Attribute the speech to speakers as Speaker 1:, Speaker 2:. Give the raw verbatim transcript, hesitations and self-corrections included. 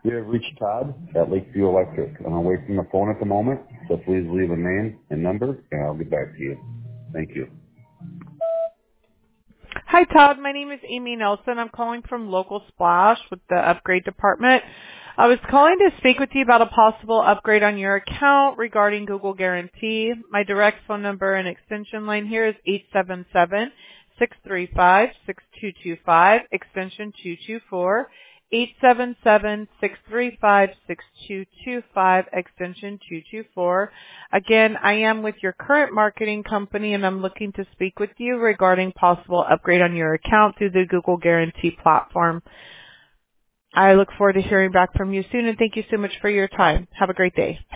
Speaker 1: You have reached Todd at Lakeview Electric. I'm away from the phone at the moment, so please leave a name and number, and I'll get back to you. Thank you.
Speaker 2: Hi, Todd. My name is Amy Nelson. I'm calling from Local Splash with the upgrade department. I was calling to speak with you about a possible upgrade on your account regarding Google Guarantee. My direct phone number and extension line here is eight seven seven, six three five, six two two five, extension two two four. eight seven seven, six three five, six two two five, extension two two four. Again, I am with your current marketing company, and I'm looking to speak with you regarding possible upgrade on your account through the Google Guarantee platform. I look forward to hearing back from you soon, and thank you so much for your time. Have a great day.